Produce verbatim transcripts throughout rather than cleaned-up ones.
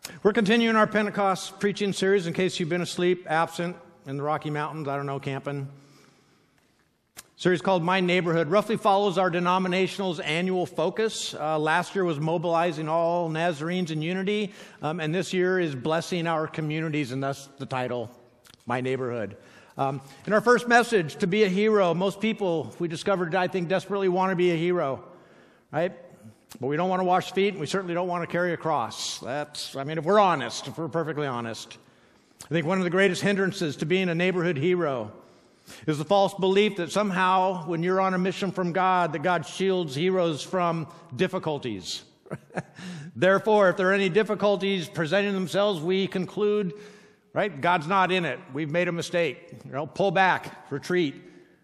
We're continuing our Pentecost preaching series in case you've been asleep, absent in the Rocky Mountains, I don't know, camping. Series called My Neighborhood roughly follows our denominational's annual focus. Uh, last year was mobilizing all Nazarenes in unity, um, and this year is blessing our communities, and that's the title, My Neighborhood. Um, in our first message, to be a hero, most people, we discovered, I think, desperately want to be a hero, right? But we don't want to wash feet, and we certainly don't want to carry a cross. That's, I mean, if we're honest, if we're perfectly honest. I think one of the greatest hindrances to being a neighborhood hero is the false belief that somehow when you're on a mission from God, that God shields heroes from difficulties. Therefore, if there are any difficulties presenting themselves, we conclude, right, God's not in it. We've made a mistake. You know, pull back, retreat.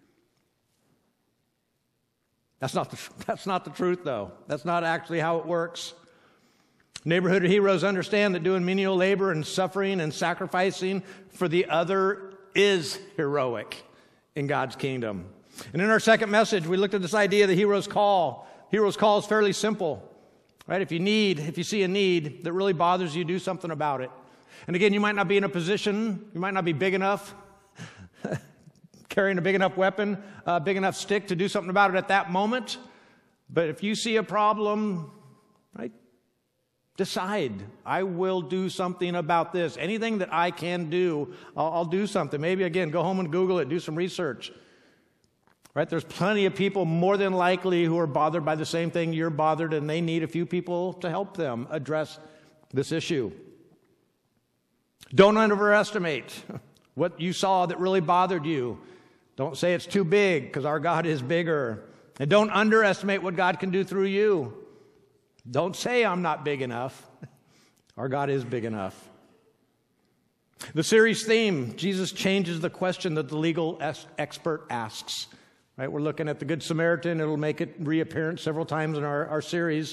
That's not the, that's not the truth, though. That's not actually how it works. Neighborhood heroes understand that doing menial labor and suffering and sacrificing for the other is heroic in God's kingdom. And in our second message, we looked at this idea of the hero's call. Hero's call is fairly simple, right? If you need, if you see a need that really bothers you, do something about it. And again, you might not be in a position, you might not be big enough, carrying a big enough weapon, a big enough stick to do something about it at that moment. But if you see a problem, right, decide, I will do something about this. Anything that I can do, I'll, I'll do something. Maybe, again, go home and Google it, do some research. Right? There's plenty of people more than likely who are bothered by the same thing you're bothered, and they need a few people to help them address this issue. Don't underestimate what you saw that really bothered you. Don't say it's too big, because our God is bigger. And don't underestimate what God can do through you. Don't say I'm not big enough. Our God is big enough. The series theme, Jesus changes the question that the legal es- expert asks. Right? We're looking at the Good Samaritan. It'll make it reappearance several times in our, our series.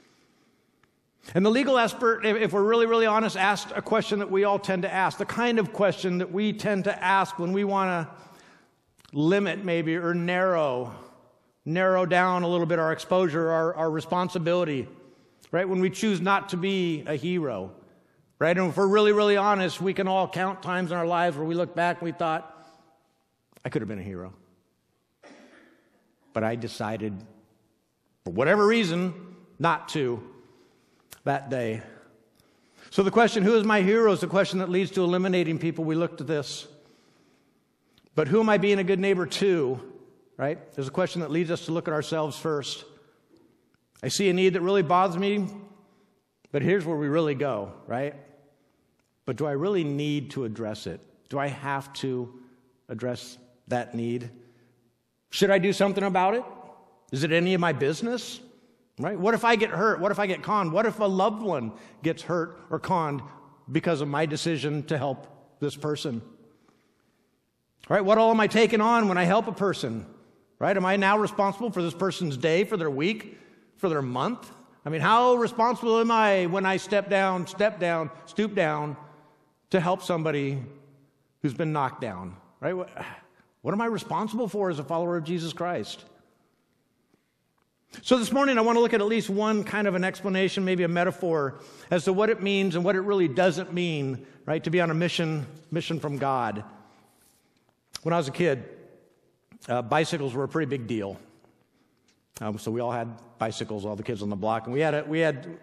And the legal expert, if we're really, really honest, asked a question that we all tend to ask, the kind of question that we tend to ask when we want to limit maybe or narrow, narrow down a little bit our exposure, our, our responsibility, right? When we choose not to be a hero, right? And if we're really, really honest, we can all count times in our lives where we look back and we thought, I could have been a hero. But I decided, for whatever reason, not to that day. So the question, who is my hero, is the question that leads to eliminating people. We looked at this. But who am I being a good neighbor to, right? There's a question that leads us to look at ourselves first. I see a need that really bothers me, but here's where we really go, right? But do I really need to address it? Do I have to address that need? Should I do something about it? Is it any of my business? Right? What if I get hurt? What if I get conned? What if a loved one gets hurt or conned because of my decision to help this person? Right? What all am I taking on when I help a person? Right? Am I now responsible for this person's day, for their week, for their month? I mean, how responsible am I when I step down, step down, stoop down to help somebody who's been knocked down? Right? What, what am I responsible for as a follower of Jesus Christ? So this morning I want to look at at least one kind of an explanation, maybe a metaphor, as to what it means and what it really doesn't mean, right, to be on a mission, mission from God. When I was a kid, uh, bicycles were a pretty big deal. Um, so we all had bicycles, all the kids on the block, and we had a, we had,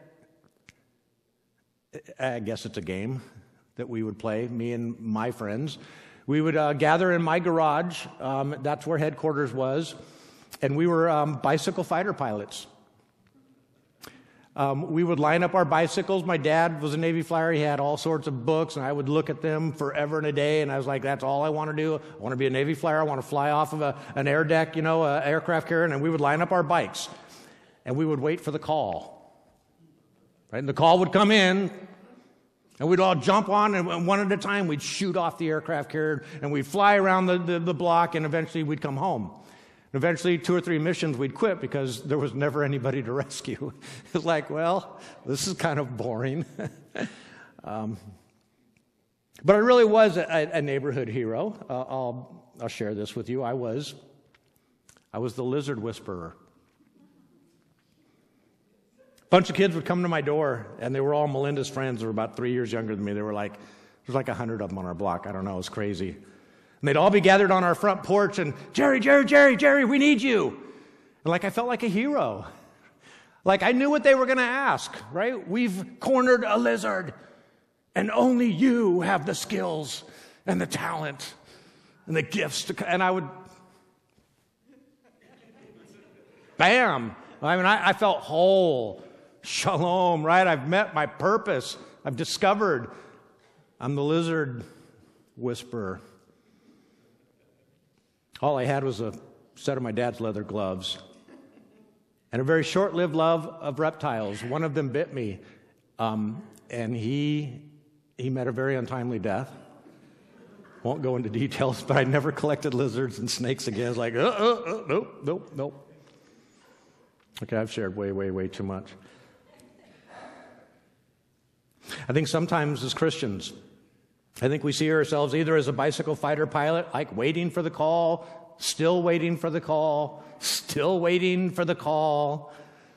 I guess it's a game that we would play, me and my friends. We would uh, gather in my garage. Um, that's where headquarters was. And we were um, bicycle fighter pilots. Um, we would line up our bicycles. My dad was a Navy flyer. He had all sorts of books, and I would look at them forever and a day, and I was like, that's all I want to do. I want to be a Navy flyer. I want to fly off of a, an air deck, you know, an aircraft carrier, and we would line up our bikes, and we would wait for the call. Right? And the call would come in, and we'd all jump on, and one at a time, we'd shoot off the aircraft carrier, and we'd fly around the, the, the block, and eventually we'd come home. Eventually, two or three missions, we'd quit because there was never anybody to rescue. It's like, well, this is kind of boring. um, but I really was a, a neighborhood hero. Uh, I'll, I'll share this with you. I was, I was the lizard whisperer. bunch of kids would come to my door, and they were all Melinda's friends. They were about three years younger than me. They were like, there's like a hundred of them on our block. I don't know. It was crazy. And they'd all be gathered on our front porch, and Jerry, Jerry, Jerry, Jerry, we need you. And like I felt like a hero. Like I knew what they were going to ask, right? We've cornered a lizard, and only you have the skills and the talent and the gifts. To, and I would, bam. I mean, I, I felt whole. Shalom, right? I've met my purpose. I've discovered I'm the lizard whisperer. All I had was a set of my dad's leather gloves and a very short-lived love of reptiles. One of them bit me, um, and he he met a very untimely death. Won't go into details, but I never collected lizards and snakes again. It's like, uh, uh, uh, nope, nope, nope. Okay, I've shared way, way, way too much. I think sometimes as Christians, I think we see ourselves either as a bicycle fighter pilot, like waiting for the call, still waiting for the call, still waiting for the call.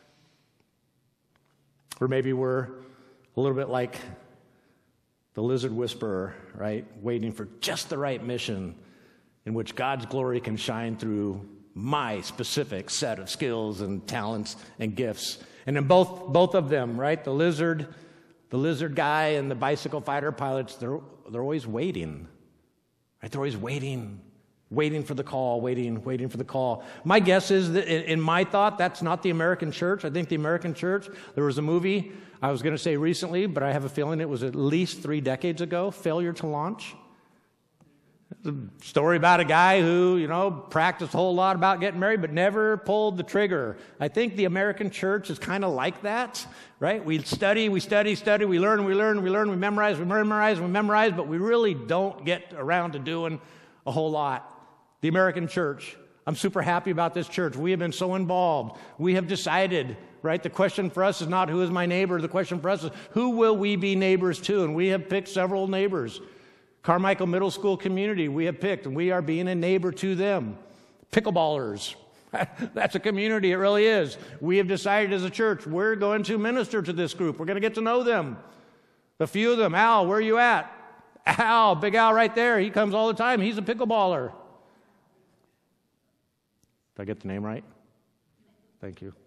Or maybe we're a little bit like the lizard whisperer, right? Waiting for just the right mission in which God's glory can shine through my specific set of skills and talents and gifts. And in both both of them, right? The lizard, the lizard guy and the bicycle fighter pilots, they're they're always waiting. Right? They're always waiting, waiting for the call, waiting, waiting for the call. My guess is that in, in my thought, that's not the American church. I think the American church, there was a movie I was going to say recently, but I have a feeling it was at least three decades ago, Failure to Launch. It's a story about a guy who, you know, practiced a whole lot about getting married, but never pulled the trigger. I think the American church is kind of like that, right? We study, we study, study, we learn, we learn, we learn, we memorize, we memorize, we memorize, but we really don't get around to doing a whole lot. The American church, I'm super happy about this church. We have been so involved. We have decided, right? The question for us is not who is my neighbor. The question for us is who will we be neighbors to? And we have picked several neighbors. Carmichael Middle School community we have picked, and we are being a neighbor to them. Pickleballers. That's a community, it really is. We have decided as a church, we're going to minister to this group. We're going to get to know them. A few of them. Al, where are you at? Al, Big Al right there. He comes all the time. He's a pickleballer. Did I get the name right? Thank you.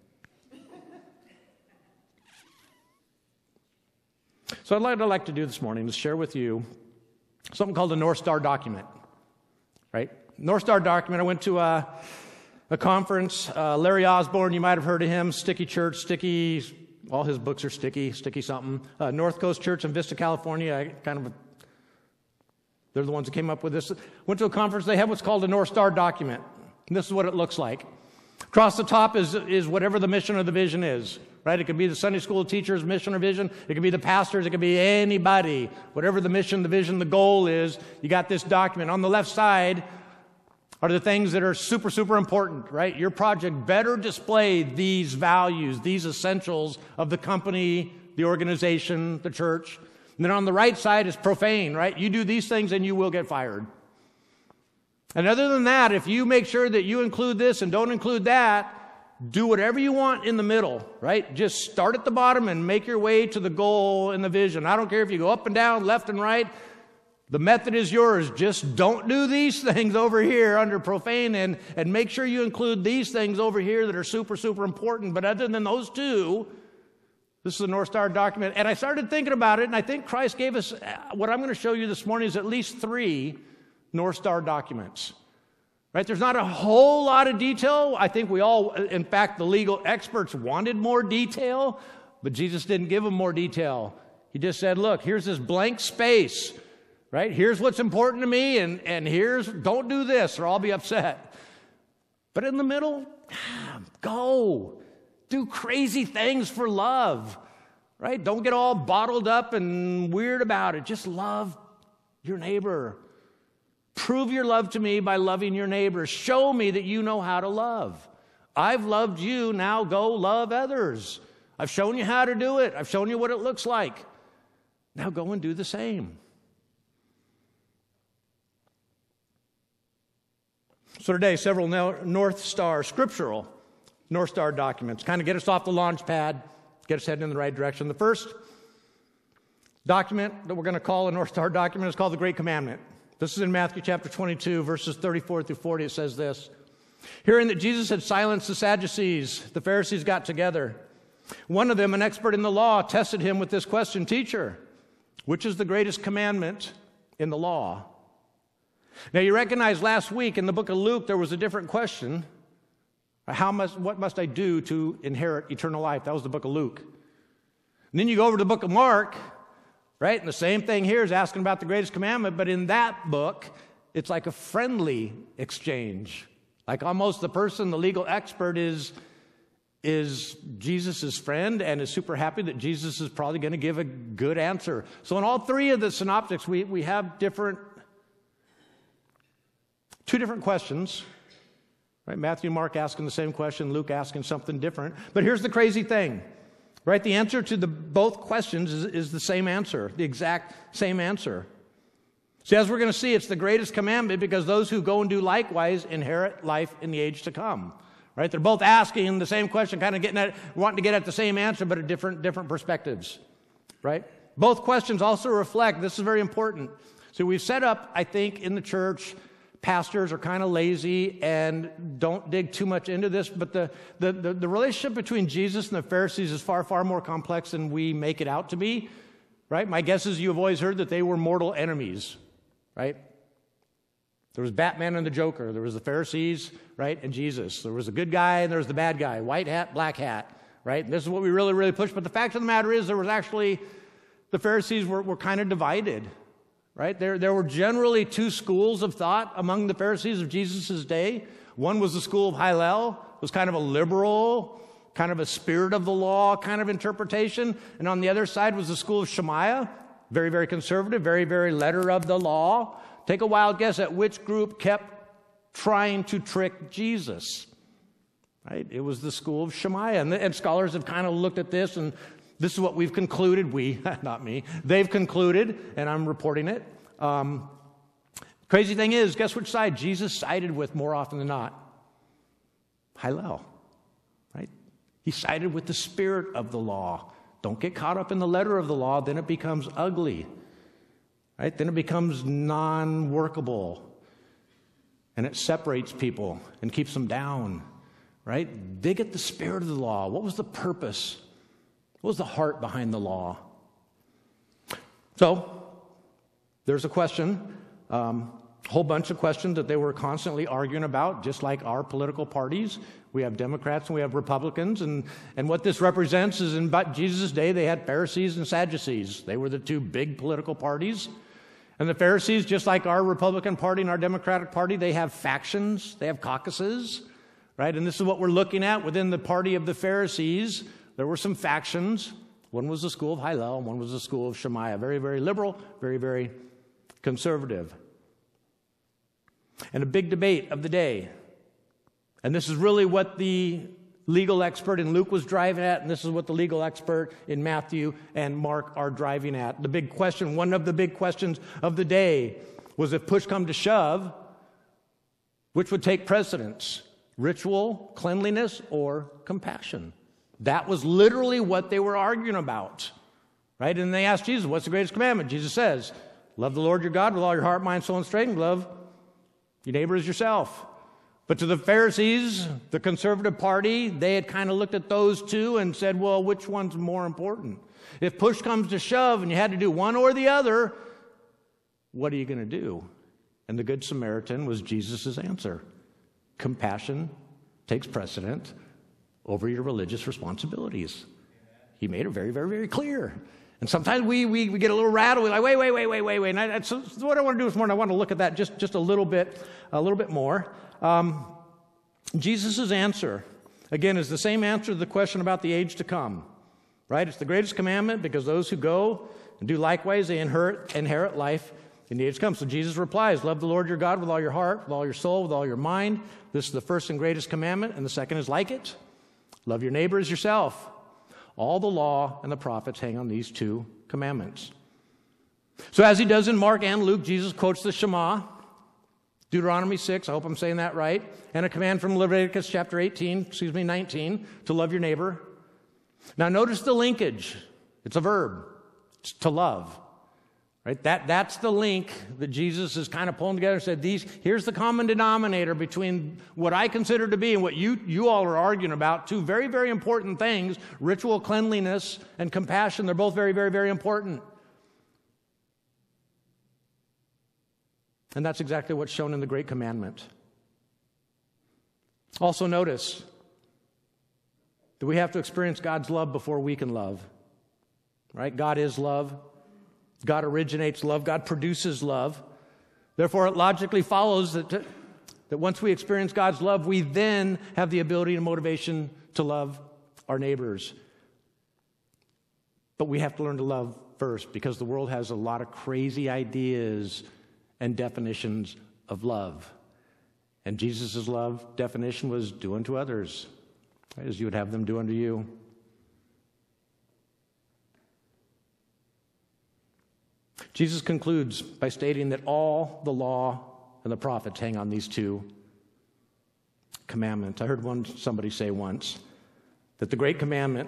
So I'd like, I'd like to do this morning is share with you something called the North Star document, right? North Star document. I went to a, a conference. Uh, Larry Osborne, you might have heard of him. Sticky Church, Sticky. All his books are sticky, sticky something. Uh, North Coast Church in Vista, California. I kind of, they're the ones that came up with this. Went to a conference. They have what's called a North Star document. And this is what it looks like. Across the top is is whatever the mission or the vision is. Right? It could be the Sunday school teacher's mission or vision. It could be the pastor's. It could be anybody. Whatever the mission, the vision, the goal is, you got this document. On the left side are the things that are super, super important, right? Your project better display these values, these essentials of the company, the organization, the church. And then on the right side is profane, right? You do these things and you will get fired. And other than that, if you make sure that you include this and don't include that, do whatever you want in the middle, right? Just start at the bottom and make your way to the goal and the vision. I don't care if you go up and down, left and right. The method is yours. Just don't do these things over here under profane, and, and make sure you include these things over here that are super, super important. But other than those two, this is the North Star document. And I started thinking about it, and I think Christ gave us, what I'm going to show you this morning is at least three North Star documents. Right? There's not a whole lot of detail. I think we all, in fact, the legal experts wanted more detail, but Jesus didn't give them more detail. He just said, look, here's this blank space, right? Here's what's important to me, and, and here's, don't do this or I'll be upset. But in the middle, go. Do crazy things for love, right? Don't get all bottled up and weird about it. Just love your neighbor. Prove your love to me by loving your neighbor. Show me that you know how to love. I've loved you, now go love others. I've shown you how to do it. I've shown you what it looks like. Now go and do the same. So today, several North Star, scriptural North Star documents, kind of get us off the launch pad, get us heading in the right direction. The first document that we're going to call a North Star document is called the Great Commandment. This is in Matthew chapter twenty-two, verses thirty-four through forty. It says this: Hearing that Jesus had silenced the Sadducees, the Pharisees got together. One of them, an expert in the law, tested him with this question: Teacher, which is the greatest commandment in the law? Now, you recognize last week in the book of Luke, there was a different question. How must, what must I do to inherit eternal life? That was the book of Luke. And then you go over to the book of Mark, right? And the same thing here is asking about the greatest commandment, but in that book, it's like a friendly exchange. Like almost the person, the legal expert, is, is Jesus' friend and is super happy that Jesus is probably going to give a good answer. So in all three of the synoptics, we, we have different, two different questions. Right? Matthew and Mark asking the same question, Luke asking something different. But here's the crazy thing. Right? The answer to the both questions is, is the same answer, the exact same answer. See, as we're going to see, it's the greatest commandment because those who go and do likewise inherit life in the age to come. Right? They're both asking the same question, kind of getting at, wanting to get at the same answer, but at different, different perspectives. Right? Both questions also reflect, this is very important. So we've set up, I think, in the church, pastors are kind of lazy and don't dig too much into this, but the, the, the, the relationship between Jesus and the Pharisees is far, far more complex than we make it out to be, right? My guess is you have always heard that they were mortal enemies, right? There was Batman and the Joker. There was the Pharisees, right, and Jesus. There was the good guy and there was the bad guy, white hat, black hat, right? And this is what we really, really push. But the fact of the matter is there was actually, the Pharisees were, were kind of divided. Right? There, there were generally two schools of thought among the Pharisees of Jesus' day. One was the school of Hillel. It was kind of a liberal, kind of a spirit of the law kind of interpretation. And on the other side was the school of Shammai, very, very conservative, very, very letter of the law. Take a wild guess at which group kept trying to trick Jesus. Right? It was the school of Shammai. And, and scholars have kind of looked at this, and this is what we've concluded. We, not me. They've concluded, and I'm reporting it. Um, crazy thing is, guess which side Jesus sided with more often than not? Hillel, right? He sided with the spirit of the law. Don't get caught up in the letter of the law, then it becomes ugly, right? Then it becomes non-workable, and it separates people and keeps them down, right? Dig at the spirit of the law. What was the purpose? What was the heart behind the law? So, there's a question, um, a whole bunch of questions that they were constantly arguing about, just like our political parties. We have Democrats and we have Republicans, and, and what this represents is in Jesus' day, they had Pharisees and Sadducees. They were the two big political parties. And the Pharisees, just like our Republican Party and our Democratic Party, they have factions, they have caucuses, right? And this is what we're looking at within the party of the Pharisees. There were some factions. One was the school of Hillel, and one was the school of Shammai. Very, very liberal, very, very conservative. And a big debate of the day. And this is really what the legal expert in Luke was driving at, and this is what the legal expert in Matthew and Mark are driving at. The big question, one of the big questions of the day was, if push come to shove, which would take precedence? Ritual, cleanliness, or compassion? That was literally what they were arguing about, right? And they asked Jesus, what's the greatest commandment? Jesus says, love the Lord your God with all your heart, mind, soul, and strength. Love your neighbor as yourself. But to the Pharisees, the conservative party, they had kind of looked at those two and said, well, which one's more important? If push comes to shove and you had to do one or the other, what are you going to do? And the Good Samaritan was Jesus' answer. Compassion takes precedent over your religious responsibilities. He made it very, very, very clear. And sometimes we we, we get a little rattled. We're like, wait, wait, wait, wait, wait, wait. And I, so what I want to do this morning, I want to look at that just, just a little bit, a little bit more. Um, Jesus' answer, again, is the same answer to the question about the age to come. Right? It's the greatest commandment because those who go and do likewise, they inherit, inherit life in the age to come. So Jesus replies, love the Lord your God with all your heart, with all your soul, with all your mind. This is the first and greatest commandment, and the second is like it. Love your neighbor as yourself. All the law and the prophets hang on these two commandments. So as he does in Mark and Luke, Jesus quotes the Shema, Deuteronomy six, I hope I'm saying that right, and a command from Leviticus chapter eighteen, excuse me, nineteen, to love your neighbor. Now notice the linkage. It's a verb. It's to love. Right? That, that's the link that Jesus is kind of pulling together and said, these, here's the common denominator between what I consider to be and what you, you all are arguing about. Two very, very important things, ritual cleanliness and compassion. They're both very, very, very important. And that's exactly what's shown in the Great Commandment. Also notice that we have to experience God's love before we can love. Right? God is love. God originates love. God produces love. Therefore, it logically follows that, that once we experience God's love, we then have the ability and motivation to love our neighbors. But we have to learn to love first, because the world has a lot of crazy ideas and definitions of love. And Jesus' love definition was do unto others as you would have them do unto you. Jesus concludes by stating that all the law and the prophets hang on these two commandments. I heard one somebody say once that the Great Commandment,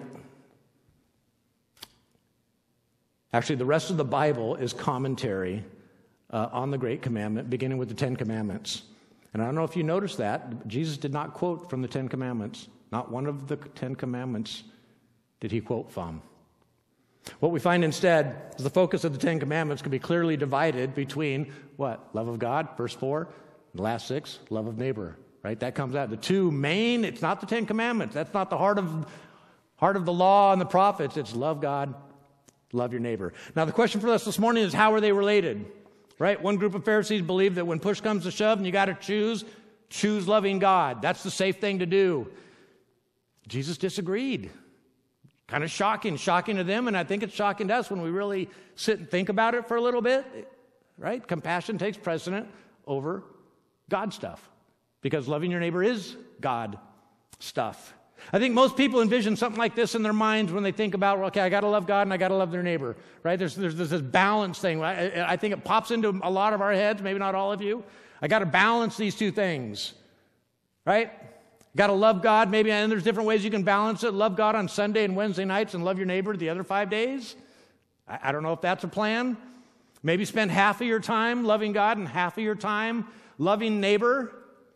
actually the rest of the Bible is commentary uh, on the Great Commandment, beginning with the Ten Commandments. And I don't know if you noticed that, Jesus did not quote from the Ten Commandments. Not one of the Ten Commandments did he quote from. What we find instead is the focus of the Ten Commandments can be clearly divided between what? Love of God, verse four. The last six, love of neighbor. Right? That comes out. The two main, it's not the Ten Commandments. That's not the heart of, heart of the law and the prophets. It's love God, love your neighbor. Now the question for us this morning is, how are they related? Right? One group of Pharisees believed that when push comes to shove and you got to choose, choose loving God. That's the safe thing to do. Jesus disagreed. Kind of shocking, shocking to them, and I think it's shocking to us when we really sit and think about it for a little bit, right? Compassion takes precedent over God stuff, because loving your neighbor is God stuff. I think most people envision something like this in their minds when they think about, well, okay, I got to love God and I got to love their neighbor, right? There's, there's, there's this balance thing. I, I think it pops into a lot of our heads, maybe not all of you. I got to balance these two things, right? Got to love God, maybe, and there's different ways you can balance it. Love God on Sunday and Wednesday nights and love your neighbor the other five days. I, I don't know if that's a plan. Maybe spend half of your time loving God and half of your time loving neighbor.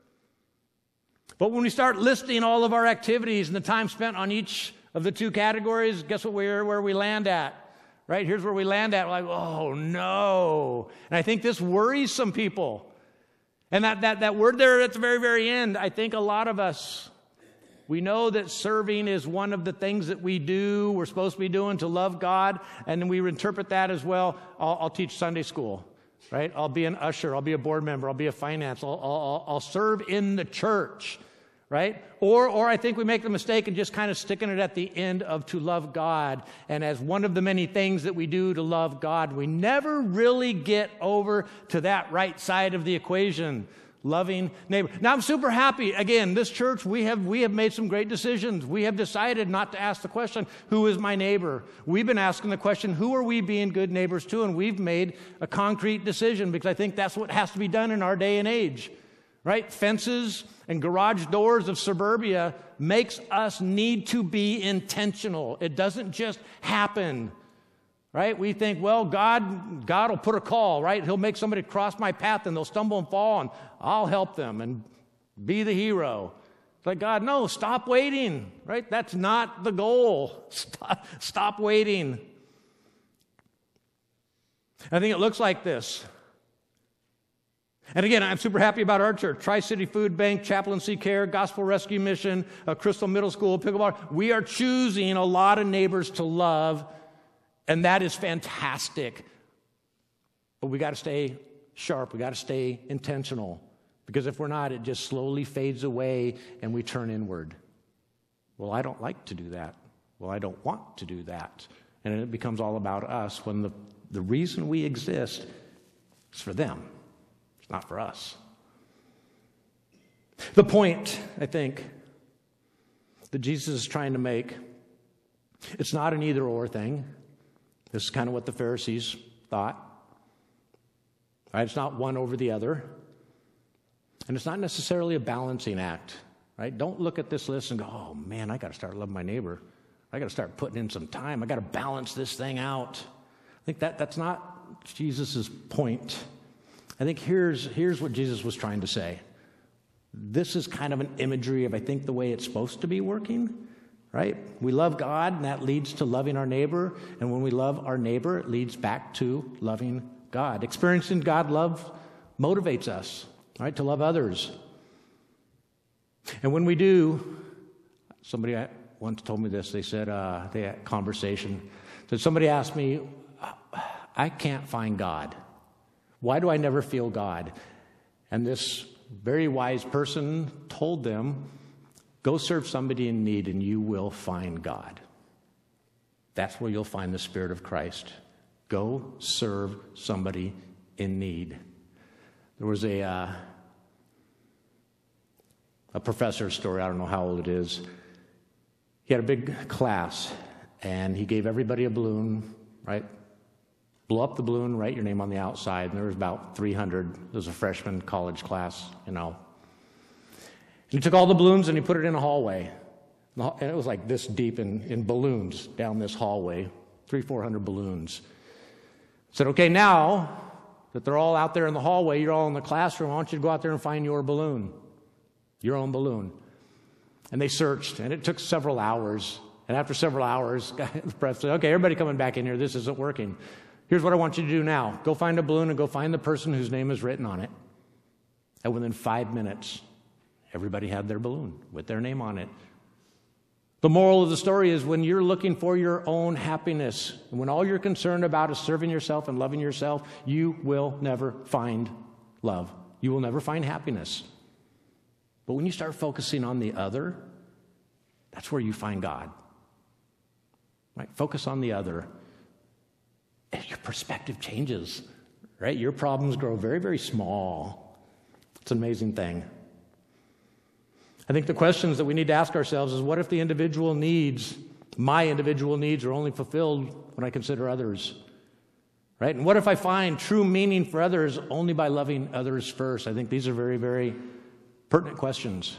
But when we start listing all of our activities and the time spent on each of the two categories, guess what we're where we land at? Right? Here's where we land at. We're like, oh no. And I think this worries some people. And that, that, that word there at the very, very end, I think a lot of us, we know that serving is one of the things that we do, we're supposed to be doing to love God, and then we interpret that as, well, I'll, I'll teach Sunday school, right? I'll be an usher, I'll be a board member, I'll be a finance, I'll, I'll, I'll serve in the church, right? Or, or I think we make the mistake of just kind of sticking it at the end of to love God. And as one of the many things that we do to love God, we never really get over to that right side of the equation, loving neighbor. Now I'm super happy. Again, this church, we have, we have made some great decisions. We have decided not to ask the question, who is my neighbor? We've been asking the question, who are we being good neighbors to? And we've made a concrete decision, because I think that's what has to be done in our day and age. Right? Fences and garage doors of suburbia makes us need to be intentional. It doesn't just happen. Right? We think, well, God, God will put a call, right? He'll make somebody cross my path and they'll stumble and fall and I'll help them and be the hero. It's like, God, no, stop waiting, right? That's not the goal. Stop, stop waiting. I think it looks like this. And again, I'm super happy about our church. Tri-City Food Bank, Chaplaincy Care, Gospel Rescue Mission, uh, Crystal Middle School, Pickleball. We are choosing a lot of neighbors to love, and that is fantastic. But we got to stay sharp. We got to stay intentional, because if we're not, it just slowly fades away and we turn inward. Well, I don't like to do that. Well, I don't want to do that. And it becomes all about us, when the, the reason we exist is for them. Not for us. The point, I think, that Jesus is trying to make, it's not an either-or thing. This is kind of what the Pharisees thought. Right? It's not one over the other. And it's not necessarily a balancing act. Right? Don't look at this list and go, oh man, I got to start loving my neighbor. I got to start putting in some time. I got to balance this thing out. I think that that's not Jesus' point. I think here's, here's what Jesus was trying to say. This is kind of an imagery of, I think, the way it's supposed to be working, right? We love God, and that leads to loving our neighbor. And when we love our neighbor, it leads back to loving God. Experiencing God love motivates us, right, to love others. And when we do, somebody once told me this. They said, uh, they had a conversation. So somebody asked me, I can't find God. Why do I never feel God? And this very wise person told them, go serve somebody in need and you will find God. That's where you'll find the Spirit of Christ. Go serve somebody in need. There was a uh, a professor's story. I don't know how old it is. He had a big class, and he gave everybody a balloon, right? Blow up the balloon, write your name on the outside, and there was about three hundred. It was a freshman college class, you know. And he took all the balloons and he put it in a hallway. And it was like this deep in, in balloons down this hallway, three, four hundred balloons. Said, okay, now that they're all out there in the hallway, you're all in the classroom, I want you to go out there and find your balloon, your own balloon. And they searched, and it took several hours. And after several hours, the professor said, okay, everybody coming back in here, this isn't working. Here's what I want you to do now. Go find a balloon and go find the person whose name is written on it. And within five minutes, everybody had their balloon with their name on it. The moral of the story is when you're looking for your own happiness, and when all you're concerned about is serving yourself and loving yourself, you will never find love. You will never find happiness. But when you start focusing on the other, that's where you find God. Right? Focus on the other. And your perspective changes. Right? Your problems grow very, very small. It's an amazing thing. I think the questions that we need to ask ourselves is, what if the individual needs, my individual needs, are only fulfilled when I consider others? Right? And what if I find true meaning for others only by loving others first? I think these are very, very pertinent questions.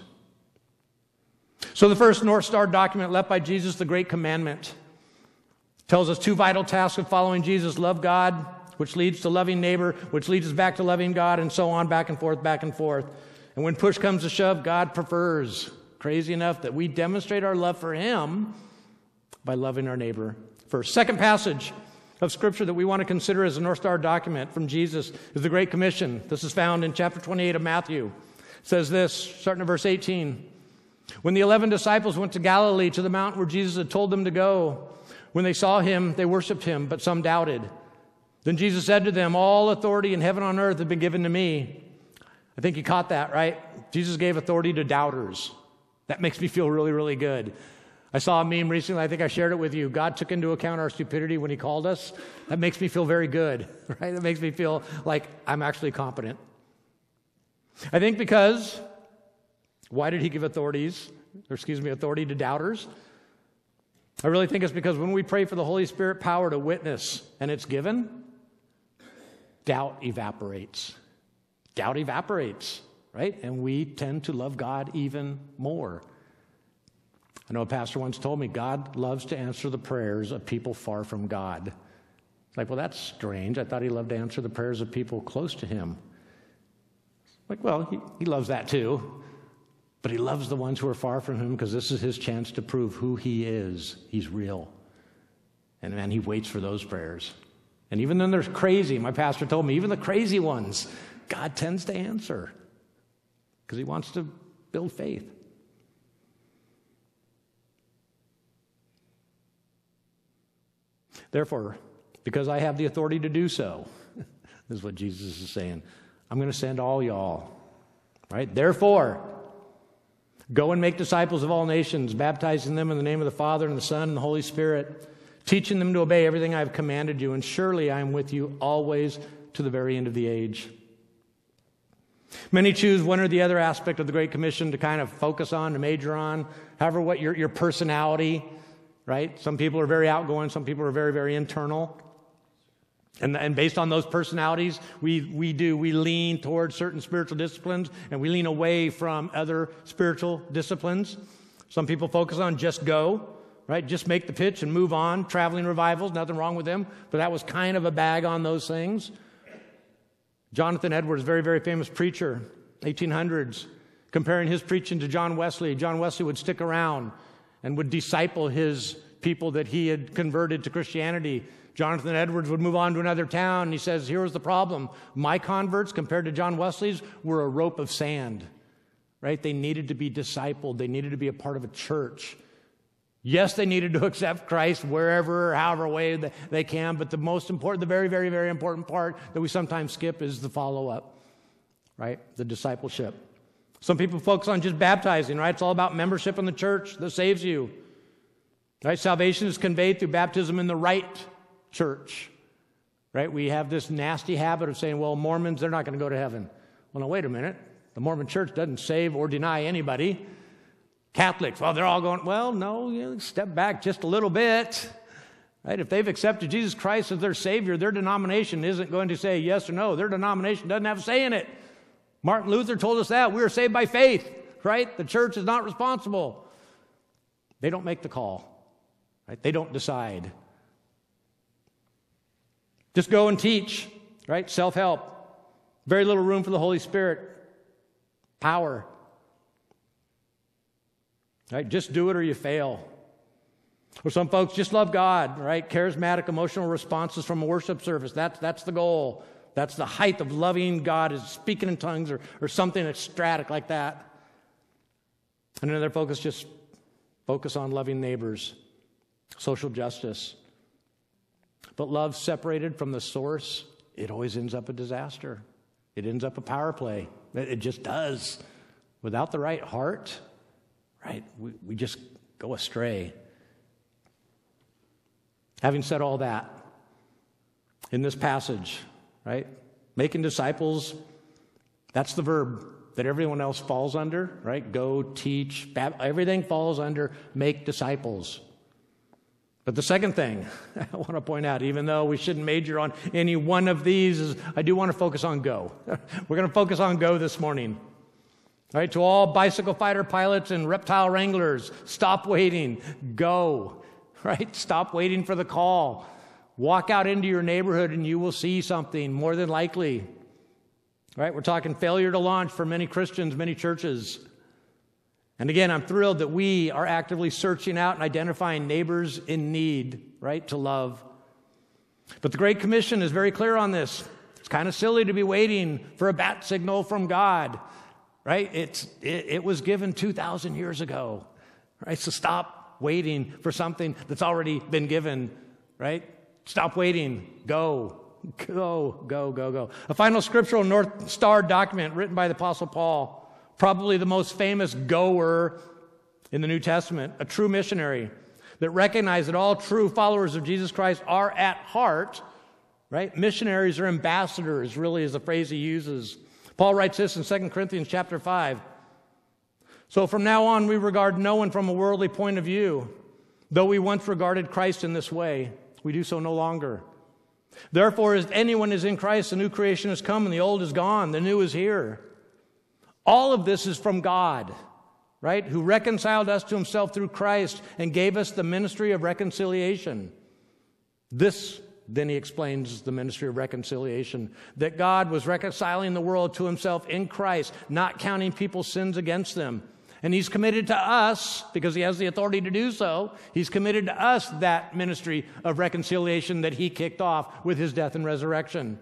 So the first North Star document left by Jesus, the Great Commandment, tells us two vital tasks of following Jesus: love God, which leads to loving neighbor, which leads us back to loving God, and so on, back and forth, back and forth. And when push comes to shove, God prefers, crazy enough, that we demonstrate our love for Him by loving our neighbor first. Second passage of Scripture that we want to consider as a North Star document from Jesus is the Great Commission. This is found in chapter twenty-eight of Matthew. It says this, starting at verse eighteen. When the eleven disciples went to Galilee, to the mountain where Jesus had told them to go, when they saw Him, they worshiped Him, but some doubted. Then Jesus said to them, all authority in heaven and on earth have been given to me. I think you caught that, right? Jesus gave authority to doubters. That makes me feel really, really good. I saw a meme recently. I think I shared it with you. God took into account our stupidity when He called us. That makes me feel very good, right? That makes me feel like I'm actually competent. I think because, why did He give authorities, or excuse me, authority to doubters? I really think it's because when we pray for the Holy Spirit power to witness, and it's given, doubt evaporates. Doubt evaporates, right? And we tend to love God even more. I know a pastor once told me, God loves to answer the prayers of people far from God. It's like, well, that's strange. I thought He loved to answer the prayers of people close to Him. Like, well, he, he loves that too. But He loves the ones who are far from Him because this is His chance to prove who He is. He's real. And man, He waits for those prayers. And even then they're crazy. My pastor told me, even the crazy ones, God tends to answer because He wants to build faith. Therefore, because I have the authority to do so, this is what Jesus is saying, I'm going to send all y'all, right? Therefore, go and make disciples of all nations, baptizing them in the name of the Father and the Son and the Holy Spirit, teaching them to obey everything I have commanded you, and surely I am with you always to the very end of the age. Many choose one or the other aspect of the Great Commission to kind of focus on, to major on, however what your, your personality, right? Some people are very outgoing, some people are very, very internal. And, and based on those personalities, we, we do, we lean towards certain spiritual disciplines and we lean away from other spiritual disciplines. Some people focus on just go, right? Just make the pitch and move on. Traveling revivals, nothing wrong with them, but that was kind of a bag on those things. Jonathan Edwards, very, very famous preacher, eighteen hundreds, comparing his preaching to John Wesley. John Wesley would stick around and would disciple his people that he had converted to Christianity. Jonathan Edwards would move on to another town, and he says, here was the problem. My converts, compared to John Wesley's, were a rope of sand, right? They needed to be discipled. They needed to be a part of a church. Yes, they needed to accept Christ wherever, however way they can, but the most important, the very, very, very important part that we sometimes skip is the follow-up, right? The discipleship. Some people focus on just baptizing, right? It's all about membership in the church that saves you, right? Salvation is conveyed through baptism in the right church, right? We have this nasty habit of saying, well, Mormons, they're not going to go to heaven. Well, now, wait a minute. The Mormon church doesn't save or deny anybody. Catholics, well, they're all going, well, no, you know, step back just a little bit, right? If they've accepted Jesus Christ as their Savior, their denomination isn't going to say yes or no. Their denomination doesn't have a say in it. Martin Luther told us that. We are saved by faith, right? The church is not responsible. They don't make the call, right? They don't decide. Just go and teach, right? Self-help. Very little room for the Holy Spirit. Power. Right? Just do it or you fail. Or some folks just love God, right? Charismatic emotional responses from a worship service. That's, that's the goal. That's the height of loving God, is speaking in tongues or, or something ecstatic like that. And another focus, just focus on loving neighbors, social justice. But love separated from the source, it always ends up a disaster. It ends up a power play. It just does. Without the right heart, right, we, we just go astray. Having said all that, in this passage, right, making disciples, that's the verb that everyone else falls under, right? Go, teach, everything falls under make disciples. But the second thing I want to point out, even though we shouldn't major on any one of these, is I do want to focus on go. We're going to focus on go this morning. All right, to all bicycle fighter pilots and reptile wranglers, stop waiting, go. Right? Stop waiting for the call. Walk out into your neighborhood and you will see something, more than likely. Right? We're talking failure to launch for many Christians, many churches. And again, I'm thrilled that we are actively searching out and identifying neighbors in need, right, to love. But the Great Commission is very clear on this. It's kind of silly to be waiting for a bat signal from God, right? It's, it, it was given two thousand years ago, right? So stop waiting for something that's already been given, right? Stop waiting. Go, go, go, go, go. A final scriptural North Star document written by the Apostle Paul, probably the most famous goer in the New Testament, a true missionary that recognized that all true followers of Jesus Christ are at heart, right? Missionaries or ambassadors, really, is the phrase he uses. Paul writes this in Second Corinthians chapter five. So from now on, we regard no one from a worldly point of view. Though we once regarded Christ in this way, we do so no longer. Therefore, as anyone is in Christ, the new creation has come and the old is gone, the new is here. All of this is from God, right? Who reconciled us to himself through Christ and gave us the ministry of reconciliation. This, then he explains the ministry of reconciliation, that God was reconciling the world to himself in Christ, not counting people's sins against them. And he's committed to us, because he has the authority to do so, he's committed to us that ministry of reconciliation that he kicked off with his death and resurrection.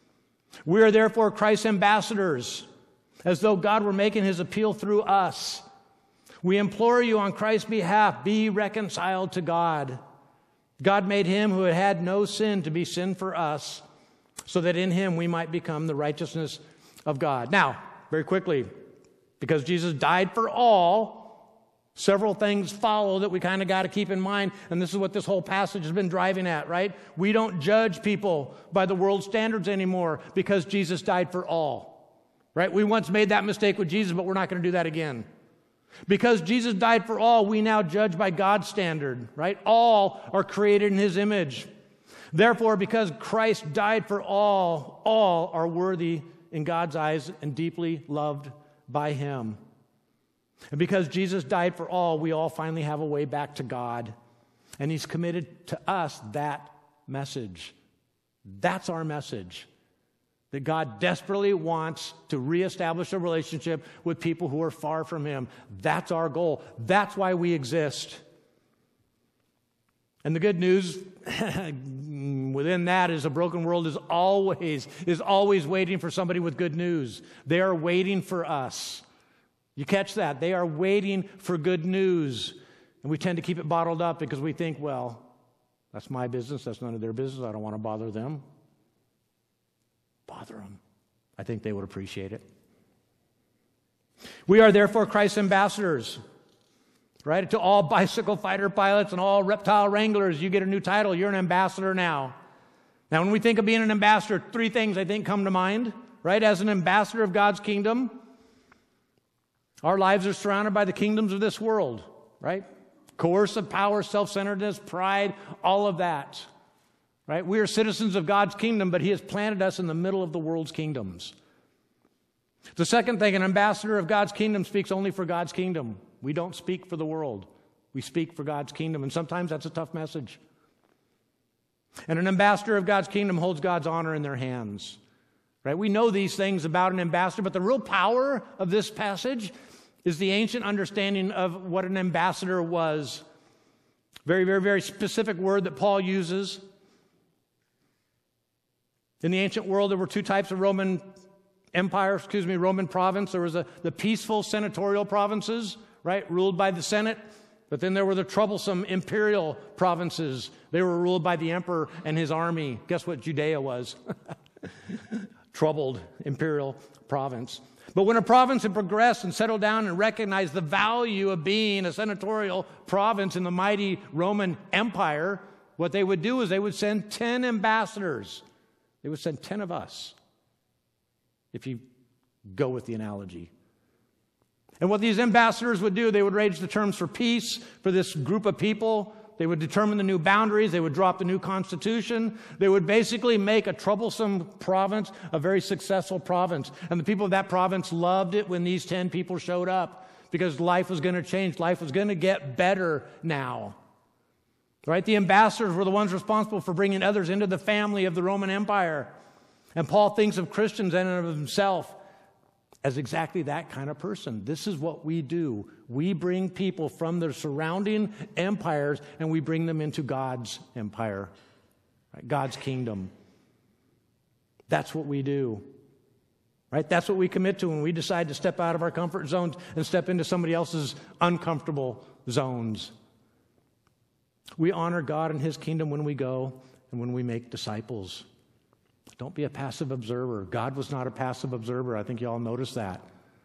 We are therefore Christ's ambassadors, as though God were making his appeal through us. We implore you on Christ's behalf, be reconciled to God. God made him who had had no sin to be sin for us, so that in him we might become the righteousness of God. Now, very quickly, because Jesus died for all, several things follow that we kind of got to keep in mind, and this is what this whole passage has been driving at, right? We don't judge people by the world's standards anymore because Jesus died for all. Right? We once made that mistake with Jesus, but we're not going to do that again. Because Jesus died for all, we now judge by God's standard, right? All are created in his image. Therefore, because Christ died for all, all are worthy in God's eyes and deeply loved by him. And because Jesus died for all, we all finally have a way back to God. And he's committed to us that message. That's our message. That God desperately wants to reestablish a relationship with people who are far from him. That's our goal. That's why we exist. And the good news within that is a broken world is always, is always waiting for somebody with good news. They are waiting for us. You catch that? They are waiting for good news. And we tend to keep it bottled up because we think, well, that's my business. That's none of their business. I don't want to bother them. Bother them. I think they would appreciate it. We are therefore Christ's ambassadors. Right? To all bicycle fighter pilots and all reptile wranglers, you get a new title. You're an ambassador now. Now, when we think of being an ambassador, three things I think come to mind. Right? As an ambassador of God's kingdom, our lives are surrounded by the kingdoms of this world. Right? Coercive power, self-centeredness, pride, all of that. Right? We are citizens of God's kingdom, but he has planted us in the middle of the world's kingdoms. The second thing, an ambassador of God's kingdom speaks only for God's kingdom. We don't speak for the world. We speak for God's kingdom, and sometimes that's a tough message. And an ambassador of God's kingdom holds God's honor in their hands. Right? We know these things about an ambassador, but the real power of this passage is the ancient understanding of what an ambassador was. Very, very, very specific word that Paul uses. In the ancient world, there were two types of Roman empire, excuse me, Roman province. There was a, the peaceful senatorial provinces, right, ruled by the Senate. But then there were the troublesome imperial provinces. They were ruled by the emperor and his army. Guess what Judea was? Troubled imperial province. But when a province had progressed and settled down and recognized the value of being a senatorial province in the mighty Roman Empire, what they would do is they would send ten ambassadors. They would send ten of us, if you go with the analogy. And what these ambassadors would do, they would raise the terms for peace for this group of people. They would determine the new boundaries. They would drop the new constitution. They would basically make a troublesome province a very successful province. And the people of that province loved it when these ten people showed up because life was going to change. Life was going to get better now. Right? The ambassadors were the ones responsible for bringing others into the family of the Roman Empire. And Paul thinks of Christians and of himself as exactly that kind of person. This is what we do. We bring people from their surrounding empires and we bring them into God's empire, right? God's kingdom. That's what we do. Right? That's what we commit to when we decide to step out of our comfort zones and step into somebody else's uncomfortable zones. We honor God and his kingdom when we go and when we make disciples. Don't be a passive observer. God was not a passive observer. I think you all noticed that.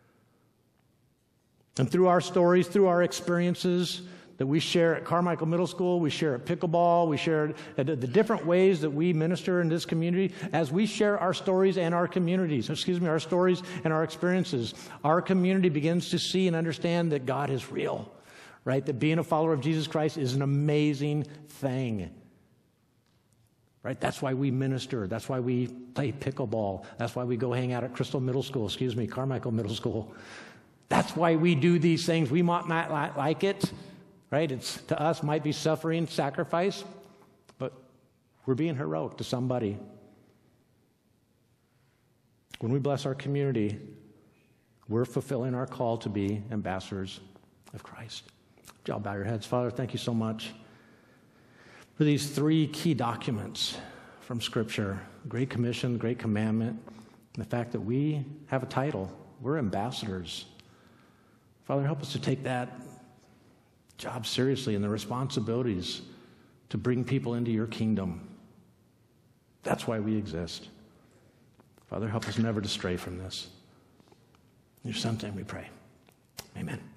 And through our stories, through our experiences that we share at Carmichael Middle School, we share at Pickleball, we share at the different ways that we minister in this community, as we share our stories and our communities, excuse me, our stories and our experiences, our community begins to see and understand that God is real, right? That being a follower of Jesus Christ is an amazing thing. Right? That's why we minister. That's why we play pickleball. That's why we go hang out at Crystal Middle School, excuse me, Carmichael Middle School. That's why we do these things. We might not like it, right? It's to us might be suffering, sacrifice, but we're being heroic to somebody. When we bless our community, we're fulfilling our call to be ambassadors of Christ. Would you all bow your heads? Father, thank you so much for these three key documents from Scripture, the Great Commission, the Great Commandment, and the fact that we have a title. We're ambassadors. Father, help us to take that job seriously and the responsibilities to bring people into your kingdom. That's why we exist. Father, help us never to stray from this. In your Son's name we pray. Amen.